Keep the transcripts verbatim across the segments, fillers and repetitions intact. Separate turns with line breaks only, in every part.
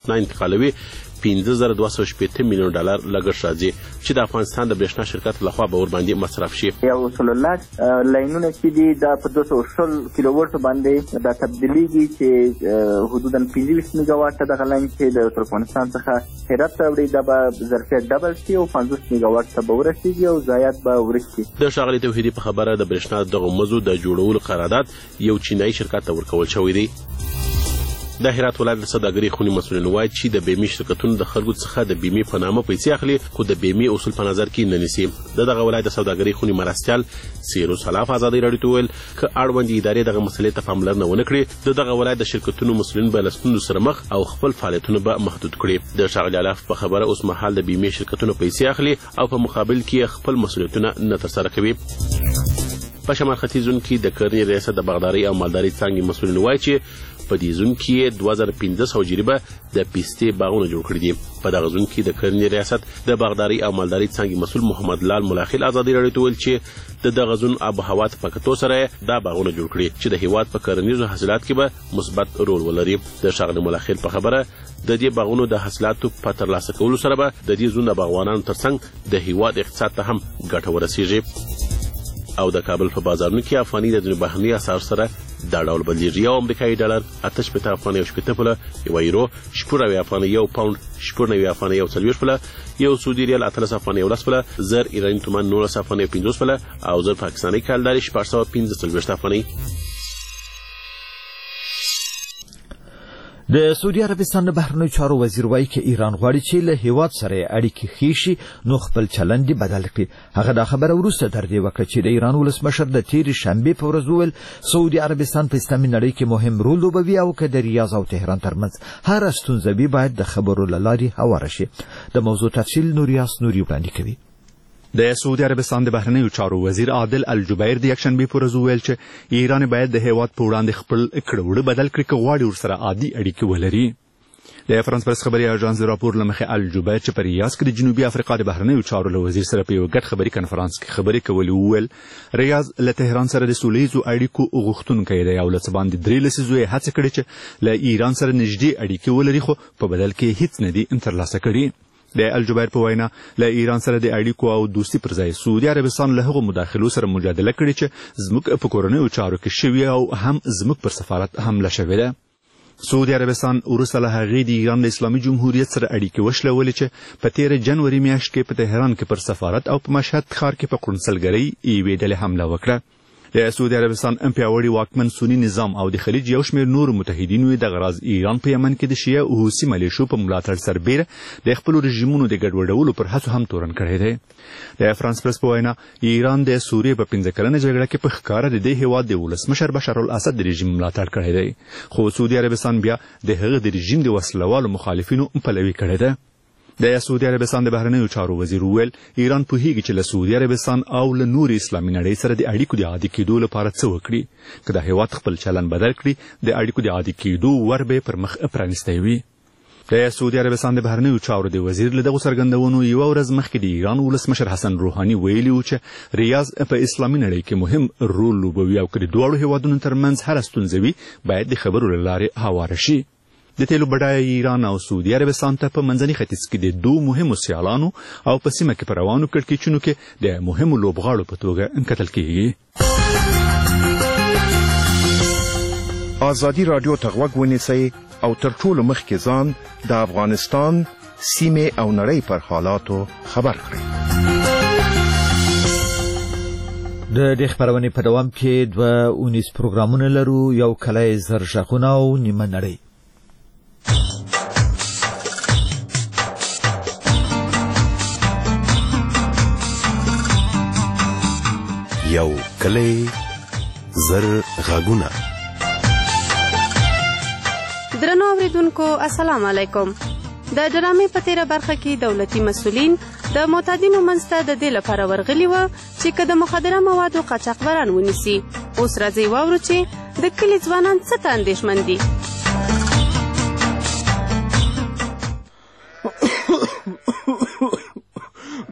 انتقالوي پنځه زره دوه سوه شپېته میلیون ډالر لګښت راځي چې د افغانستان د برېښنا شرکت لخوا به ورباندې مصرف شي.
یو سلو لس لاینونه چې دي دا په دوه سوه شل کیلو ورټو باندې دا تبدیلیږي چې حدودا پنځه ویشت میګا واټه دغه لاین چې د ترکمنستان څخه هرات ته وړي دا به ظرفیت ډبل شي او پنځوس میګا واټ ته به ورسېږي او ضایعات به ورک شي.
د ښاغلي توحیدي په خبره د برېښنا دغه مزو د جوړولو قرارداد یو چینایي شرکت ته ورکول شوی دی. د هرات ولایت د سوداګرۍ خونې مسؤلین وایي چې د بیمې شرکتونو د خلکو څخه د بیمې په نامه پیسې اخلي خو د بیمې اصول په نظر کې نه نیسي. د دغه ولایت د سوداګرۍ خونې مرستیال سیروس خلاف ازادۍ راډیو ته وویل که اړوندې ادارې دغه مسلې ته پاملرنه ونه کړي د دغه ولایت د شرکتونو مسؤلین به له ستونزو سره مخ او خپل فعالیتونه به محدود کړي. د ښاغلي الاف په خبره اوس مهال د بیمې شرکتونو پیسې اخلي او په مقابل کې خپل مسؤلیتونه نه ترسره کوي. په شمال ختیځ زون کې د کرنې ریاست د باغدارۍ او مالدارۍ څانګې مسؤلین وایي چې په دې زون کې دوه زره پنځه سوه جریبه د پیستې باغونه جوړ کړي دي. په دغه زون کې د کرنې ریاست د باغدارۍ او مالدارۍ څانګې مسؤل محمد لال ملاخیل ازادۍ راډیو ته وویل چې د دغه زون آب و هوا ته په کتو سره دا باغونه جوړ کړي چې د هیواد په کرنیزو حاصلات کې به مثبت رول ولري. د ښاغلي ملاخیل په خبره د دې باغونو د حاصلاتو په ترلاسه کولو سره به د دې زون د باغوانانو ترڅنګ د هیواد اقتصاد ته هم ګټه ورسیږي او د کابل په بازارونو کې افغاني د ځینو بهرني اسعارو سره دا ډول بدلیږي. یو امریکایي ډالر اته شپېته افغانۍ او شپېته پوله، یو یورو شپږ اویا افغانۍ، یو پاونډ شپږ نوي افغانۍ او څلوېښت پوله، یو سعودي ریال اتلس افغانۍ او لس پوله، زر ایراني تومان نولس افغانۍ او پنځوس پوله او زر پاکستاني کالداري شپږ سوه پنځه څلوېښت افغانۍ.
د سعودي عربستان د بهرنیو چارو وزیر وایي چې ایران غواړي چې له هیواد سره اړیکې ښې شي نو خپل چلند یې بدل کړي. هغه دا خبره وروسته در دې وکړه چې د ایران ولسمشر د تېرې شنبې په ورځ وویل سعودي عربستان په اسلامي نړۍ کې مهم رول لوبوي او که د ریاض او تهران ترمنځ هره ستونزه وي باید د خبرو له لارې هواره شي. د موضوع تفصیل نوریاس نوري وړاندې کوي.
د سعودي عربستان د بهرنیو چارو وزیر عادل الجبیر د یکشنبې په ورځ وویل چې ایران باید د هیواد په وړاندې خپل کړه بدل کړي که غواړي ورسره عادي اړیکې ولري. د فرانس پرس خبري اژانس د راپور له مخې الجبیر چې په ریاض کې د جنوبي افریقا د بهرنیو چارو له وزیر سره په یو ګډ خبري کنفرانس کې خبرې کولې وویل ریاض له تهران سره د سولیزو اړیکو غوښتونکی دی او له څه باندې درې لسیزو یې هڅه کړې چې له ایران سره نږدې اړیکې ولري خو په بدل کې هیڅ نه دي ترلاسه کړي. د الجبیر په وینا له ایران سره د اړیکو او دوستي پر ځای سعودي عربستان له هغو مداخلو سره مجادله کړې چې زموږ په کورنیو چارو کې شوي او هم زموږ پر سفارت حمله شوې ده. سعودي عربستان وروسته له هغې د ایران د اسلامي جمهوریت سره اړیکې وشلولې چې په تېره جنوري میاشت کې په تهران کې پر سفارت او په مشهد ښار کې په قونسلګرۍ یوې ډلې حمله وکړه. د سعودي عربستان پیاوړي واکمن سني نظام او د خلیج یو شمېر نورو متحدینو یې دغه راز ایران په یمن کې د شیعه حوثي ملیشو په ملاتړ سربیره د خپلو رژیمونو د ګډوډولو پر هڅو هم تورن کړی دی. د فرانس پرس په وینا ایران د سوریې په پنځه کلنه جګړه کې په ښکاره د دې هیواد د ولسمشر بشار الاسد د رژیم ملاتړ کړی دی خو سعودي عربستان بیا د هغه د رژیم د وسلوالو مخالفینو پلوي کړی دی. د سعودي عربستان د بهرنیو چارو وزیر وویل ایران پوهیږي چې له سعودي عربستان او له نورې اسلامي نړۍ سره د اړیکو د عادي کېدو لپاره څه وکړي. که د هیواد خپل چلند بدل کړي د اړیکو د عادي کېدو ور به پر مخ پرانیستی وي. د سعودي عربستان د بهرنیو چارو د وزیر له دغو څرګندونو یوه ورځ مخکې د ایران ولسمشر حسن روحاني ویلي و چې ریاض په اسلامي نړۍ کې مهم رول لوبوي او که د دواړو هیوادونو ترمنځ هره ستونزه وي باید د خبرو له لارې هواره شي. د تیلو بډایه ایران او سعودي عربستان ته په منځني ختیځ کې د دوو مهمو سیالانو او په سیمه کې په روانو کړکېچونو کې د مهمو لوبغاړو په توګه کتل کېږي.
ازادي راډیو ته غوږ ونیسئ او تر ټولو مخکې ځان د افغانستان سیمې او نړۍ پر حالاتو خبر کړئ.
د دې خبرونې په دوام کې دوه اونیز پروګرامونه لرو، یو کلی زر غږونه او نیمه نړۍ.
یو کلی زر غږونه.
درنو اوریدونکو السلام علیکم. د ډرامې په تیره برخه کې دولتي مسؤلین د معتادینو منځ ته د دې لپاره ورغلي وو چې که د مخدره موادو قاچاقبران ونیسي. اوس راځئ واورو چې د کلي ځوانان څه ته اندېښمن دي.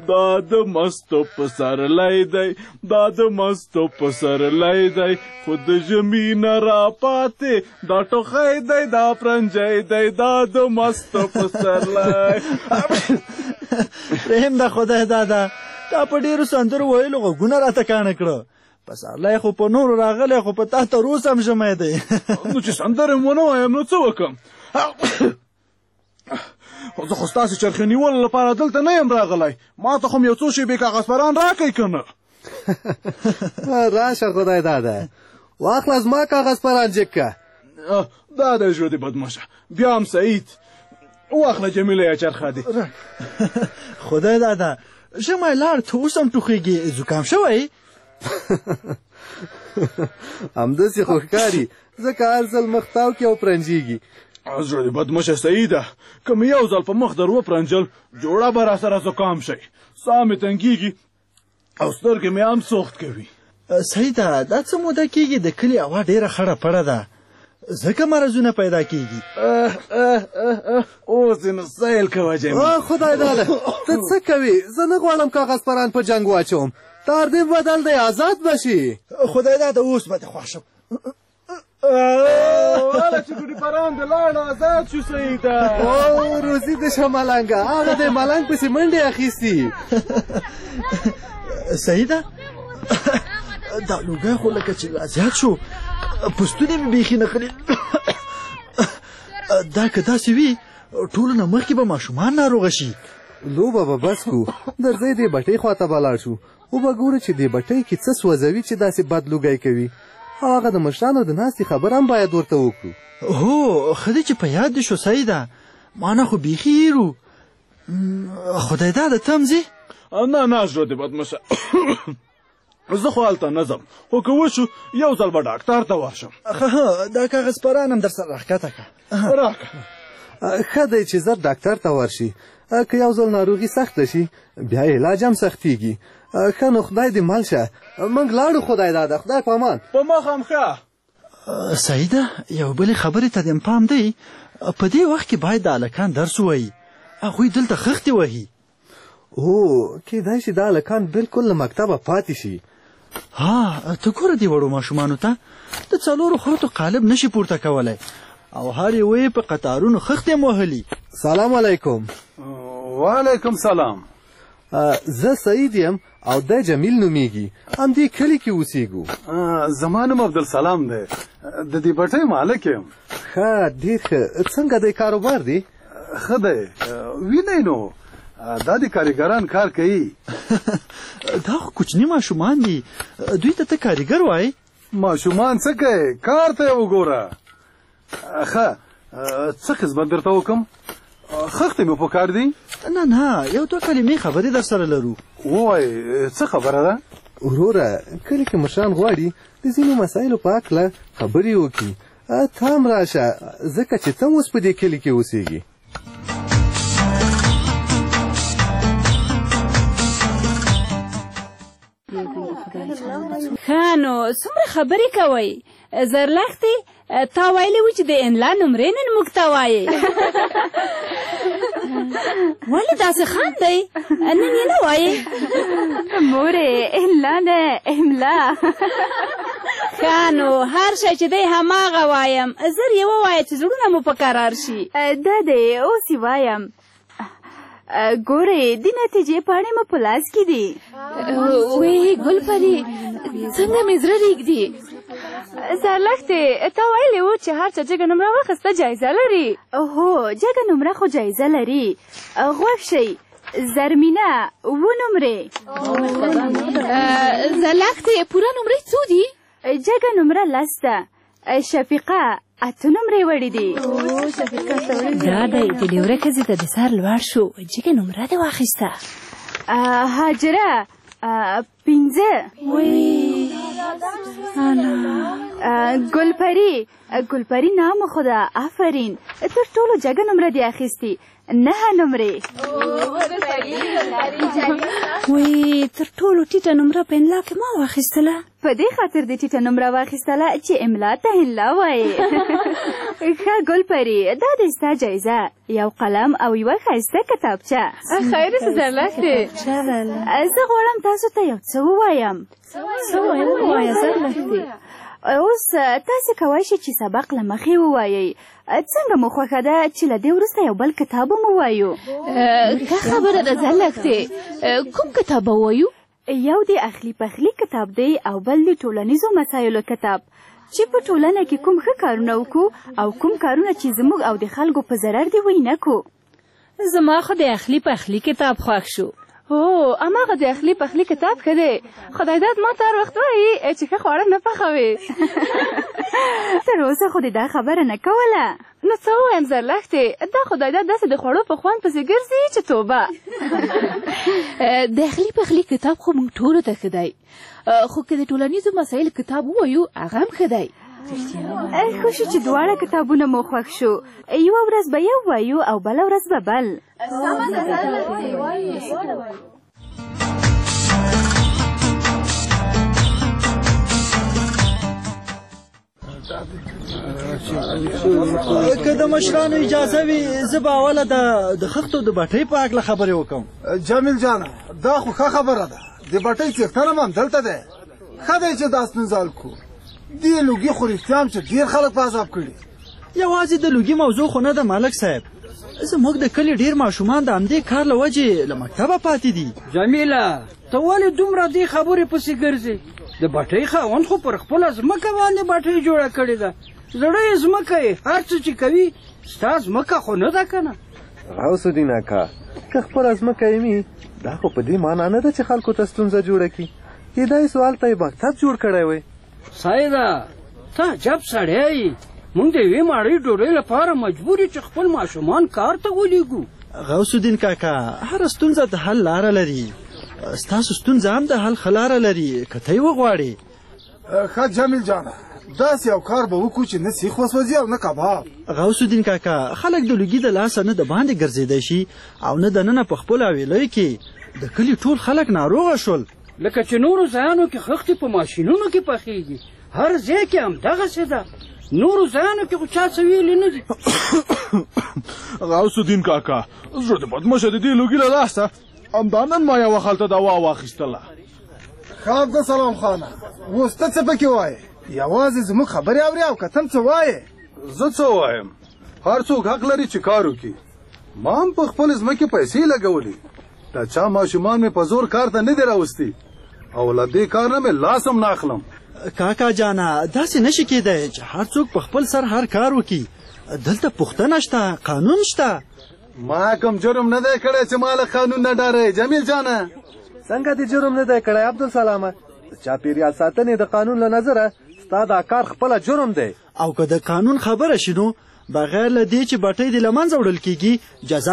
دا د مستو پسرلی دی دا د مستو پسرلی دی خو د ژمي نه راپاتې دا ټوخی دی دا پرنجی دی دا د مستو پسرلی.
رحم د خدای دادا تا په ډېرو سندرو ویلو غوږونه راته کاڼه کړه. پسرلی خو په نورو راغلی خو په تا تر اوسه هم ژمی دی.
نو چې سندرې م ونه وایم نو څه وکړم؟ زه خو ستاسې چرخې نیولو لپاره دلته نه یم راغلی. ما ته خو م یو څو شېبې کاغذپران راکئ که نه؟
راشه خدای دادا واخله زما کاغذپران جګ که.
دا دی ژوندې بدمشه. بیا هم سعید واخله جمیله یا چرخه دي.
خدای دادا ژمی لاړ ته اوس هم ټوخېږي زکام شوی؟
همداسې خو ښکاري ځکه هر ځل مخ تاو کړي او پرنجېږي.
زړه دې بدمشه سعیده که مې یو ځل په مخ در وپرنجل جوړه به راسره زکام شئ. ساه مې تنګېږي او سترګې مې هم سوخت کوي.
سعیده دا څه موده کېږي د کلي هوا ډېره خړه پړه ده ځکه مرضونه پیدا کېږي.
اوس دې نو سیل کوه جمیل.
خدای داده ته څه کوې؟ زه نه غواړم کاغذپران په جنګ واچوم. تار دې بدل دی آزاد بشي.
خدای داده اوس به دې خوښ شم.
واله چې ګوډي پران دې لاړ آزاد شو سعیده.
او روزي دې شه ملنګه هغه دې ملنګ پسې منډې اخیستي.
سعیده دا لوګی خو لکه چې لا زیات شو پوستونه مې بیخي نښلي. دا که داسې وي ټولو نه مخکې به ماشومان ناروغه شي.
لوبه به بس کو درځئ دې بټۍ خواته به لاړ شو وبه ګوره چې دې بټۍ کې څه سوځوي چې داسې بد لوګی کوي. او هغه د مشرانو د ناستې خبره هم باید ورته وکړو.
هو ښه دی چې په یاد دې شو سعیده ما نه خو بیخي هېرو. خدای داده ته هم ځې؟
نه نه زړه دې بدمشه زه خو هلته نه ځم خو که وشو یو ځل به ډاکټر ته ورشم.
دا کاغذپران هم در سره راښکته کړه.
راکړه.
ښه دی چې زر ډاکټر ته ورشي. که یو ځل ناروغي سخته شي بیا علاج هم سختېږي. ښه نو خدای دې مل شه موږ لاړو. خدای داده خدای په امان.
په مخ هم ښه.
سعیده یو بلې خبرې ته دې پام دی په دې وخت کې باید د هلکان درس ووایي. هغوی دلته خښتې وهي.
هو کیدای شي دا هلکان بالکل له مکتبه پاتې شي.
ها ته ګوره دې وړو ماشومانو ته د څلورو خرتو قالب نشي پورته کولی او هر یو یې په قطارونو خښتې هم وهلي.
سلام علیکم.
وعلیکم سلام.
زه سعید یم او دی جمیل نومیږي همدې کلي کې اوسېږو.
زما نوم عبدالسلام دی د دې بټۍ مالک یم.
ښه ډېر ښه. څنګه دی کاروبار دی؟
ښه دی وینئ نو دا د کاریګران کار کوي.
دا خو کوچني ماشومان دي دوی ته ته کاریګر وایې؟
ماشومان څه کوي کار ته یې وګوره. ښه څه خدمت درته وکړم؟ خښتې مې په کار دي؟
نه نه یو دوه کلمې خبرې در سره لرو.
ووایې څه خبره ده؟
وروره کلي کې مشران غواړي د ځینو مسایلو په هکله خبرې وکړي. ته هم راشه ځکه چې ته اوس په دې کلي کې اوسېږي.
ښه نو څومره خبرې کوئ؟ زرلښتې تا ویلي وو چې د املا نمرې نن موږ ته وایې. ولې داسې خاندئ؟ نن یې نه وایې؟
مورې املا نه املا.
ښه نو هر شی چې دی هماغه وایم زر یې ووایه چې زړونه مو په قرار شي.
دا دی اوس یې وایم. ګورې د نتیجې پاڼې مو په لاس کې دي.
وی ګلپري څنګه مې زړه ریږدي.
زرلښتې تا ویلي وو چې هر چا جګه نمره واخیسته جایزه لري. هو جګه نمره خو جایزه لري. غوږ شئ زرمینه اووه نمرې.
زرلښتې پوره نمرې څو دي؟
جګه نمره لس ده. شفیقه اته نمرې وړې دي.
دا دی د دې ورځې ته د سر لوړ شو جګه نمره دې واخیسته.
هاجره پنځه. ګلپري ګلپري نام خدا آفرین تر ټولو جګه نمره دې اخیستې نهه نمرې.
وای تر ټولو ټیټه نمره په املا کې ما واخیستله.
په دې خاطر دې ټیټه نمره واخیستله چې املا ته املا وایې. ښه ګلپري، دا دې ستا جایزه، یو قلم او یوه ښایسته کتابچه.
خیر زرلښتې،
زه غواړم تاسو ته یو څه ووایم.
څه وایم؟ ووایه زرلښتې.
اوس تاسې کولی شئ چې سبق له مخې ووایئ. څنګه مو خوښه ده چې له دې وروسته یو بل کتاب هم ووایو؟
ښه خبره ده زرلښتې. کوم کتاب به ووایو؟
یو د اخلي پخلي کتاب دی او بل د ټولنیزو مسایلو کتاب چې په ټولنه کې کوم ښه کارونه وکړو او کوم کارونه چې زموږ او د خلکو په ضرر دي ونه کړو.
زما خو د اخلي پخلي کتاب خوښ شو.
او هماغه د اخلي پخلي کتاب ښه دی. خدای داد ما ته هر وخت وایي چې ښه خواړه نه پخوې.
تر اوسه خو دې دا خبره نه کوله.
نو څه ووایم زرلښتې، دا خدای داد داسې د خوړو په خوند پسې ګرځي چې توبه.
د اخلي پخلي کتاب خو موږ ټولو ته ښه دی، خو که د ټولنیزو مسایلو کتاب ووایو هغه هم ښه دی.
ښه شو چې دواړه کتابونه مو خوښ شو. یوه ورځ به یو وایو او بله ورځ به بل.
که د مشرانو اجازه وي زه به اوله د خښتو د بټۍ په هکله خبرې وکړم.
جمیل جانه، دا خو ښه خبره ده. د بټۍ څښتن هم دلته دی. ښه دی چې دا ستونزه حل کړو. دې لوګي خو رښتیا هم چې ډېر خلک په عذاب کړي.
یوازې د لوګي موضوع خو نه ده ملک صاحب. زموږ د کلي ډېر ماشومان د همدې کار له وجې له مکتبه پاتې دي.
جمیله، ته ولې دومره دې خبرې پسې ګرځې؟ د بټۍ خاوند خو پر خپله ځمکه باندې بټۍ جوړه کړې ده. زړه یې ځمکه یې، هر څه چې کوي ستا ځمکه خو نه ده که نه؟
غوث الدین اکا، که خپله ځمکه یې وي دا خو په دې معنا نه ده چې خلکو ته ستونزه جوړه کړي. کیدای سو هلته یې مکتب جوړ کړی وی.
سایده، ته عجب سړی یې. موږ د یوې ماړۍ ډوډۍ لپاره مجبور یو چې خپل ماشومان کار ته ولېږو.
غوث الدین کاکا، هره ستونزه د حل لاره لري. ستاسو ستونزه هم د حل ښه لاره لري که ته یې وغواړې.
ښه جمیل جانه، داسې یو کار به وکړو چې نه سیخ وسوځي او نه کباب.
غوث الدین کاکا، خلک د لوګي د لاسه نه د باندې ګرځېدی شي او نه دننه په خپلو حویلیو کې. د کلي ټول خلک ناروغه شول.
لکه چې نورو ځایانو کې خښتې په ماشینونو کې پخېږي، هر ځای کې همدغسې ده. نورو ځایانو کې خو چا څه ویلي نه دي.
غوث الدین کاکا، زړه دې بدمشه د دې لوګي له لاسه همدا نن ما یوه خلته دوا واخیستله.
ښه عبدالسلام خانه، اوس ته څه پکې وایې؟ یوازې زموږ خبرې اورې او که ته هم څه وایې؟
زه څه وایم؟ هر څوک حق لري چې کار وکړي. ما هم په خپلې ځمکې پیسې لګولې. د چا ماشومان مې په زور کار ته نه دي راوستي او له دې کار نه مې لاس هم نه اخلم.
کاکا جانا، داسې نشي کېدی چې هر څوک په خپل سر هر کار وکړي. دلته پوښتنه شته، قانون شته.
ما کوم جرم نه دی کړی چې ما له قانون نه ډارې. جمیل جانه،
څنګه دې جرم نه دی کړی عبدالسلامه؟ د چاپېریال ساتنې د قانون له نظره ستا دا کار خپله جرم دی.
او که د قانون خبره شي نو بغیر له دې چې بټۍ دې له منځه وړل کېږي جزا